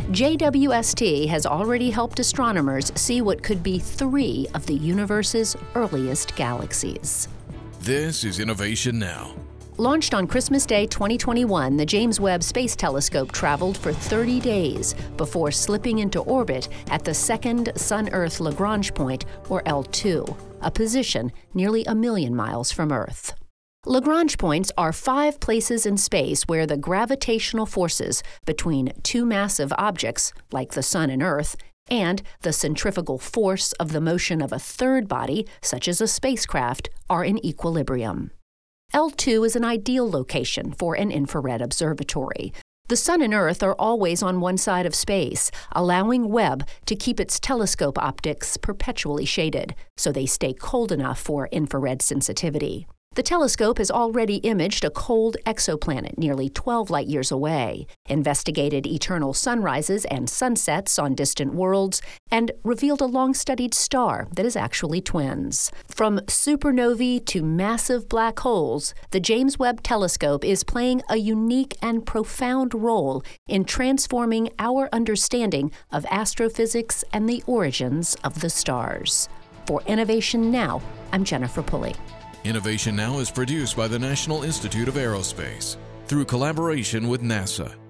JWST has already helped astronomers see what could be 3 of the universe's earliest galaxies. This is Innovation Now. Launched on Christmas Day 2021, the James Webb Space Telescope traveled for 30 days before slipping into orbit at the second Sun-Earth Lagrange point, or L2, a position nearly 1 million miles from Earth. Lagrange points are 5 places in space where the gravitational forces between 2 massive objects, like the Sun and Earth, and the centrifugal force of the motion of a third body, such as a spacecraft, are in equilibrium. L2 is an ideal location for an infrared observatory. The Sun and Earth are always on one side of space, allowing Webb to keep its telescope optics perpetually shaded, so they stay cold enough for infrared sensitivity. The telescope has already imaged a cold exoplanet nearly 12 light-years away, investigated eternal sunrises and sunsets on distant worlds, and revealed a long-studied star that is actually twins. From supernovae to massive black holes, the James Webb Telescope is playing a unique and profound role in transforming our understanding of astrophysics and the origins of the stars. For Innovation Now, I'm Jennifer Pulley. Innovation Now is produced by the National Institute of Aerospace through collaboration with NASA.